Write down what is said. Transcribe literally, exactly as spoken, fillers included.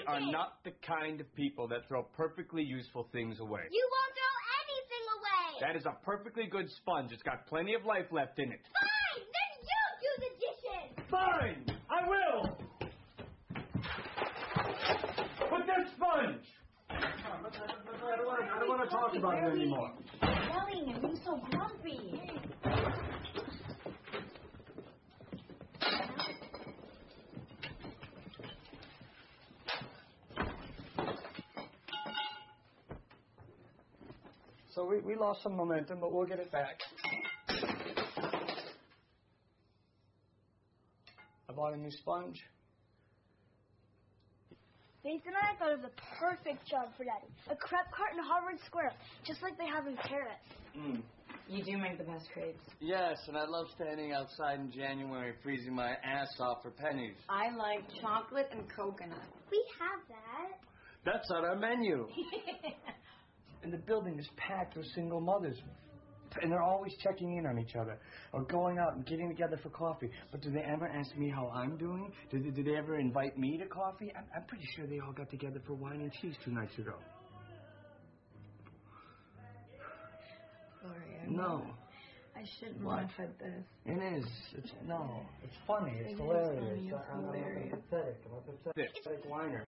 are not the kind of people that throw perfectly useful things away. You won't throw anything away. That is a perfectly good sponge. It's got plenty of life left in it. Fine, then you do the dishes. Fine, I will. Put that sponge. I don't want to, I don't want to talk about it anymore. Yelling and being so grumpy. So we, we lost some momentum, but we'll get it back. I bought a new sponge. Faith and I thought of the perfect job for Daddy. A crepe cart in Harvard Square, just like they have in Paris. Mm. You do make the best crepes. Yes, and I love standing outside in January freezing my ass off for pennies. I like chocolate and coconut. We have that. That's on our menu. And the building is packed with single mothers. And they're always checking in on each other or going out and getting together for coffee. But do they ever ask me how I'm doing? Do they, do they ever invite me to coffee? I'm, I'm pretty sure they all got together for wine and cheese two nights ago. Sorry, I No. I shouldn't What? laugh at this. It is. It's, no. It's funny. It's It is hilarious. funny. It's I'm, hilarious. I'm pathetic. I'm a pathetic, pathetic whiner.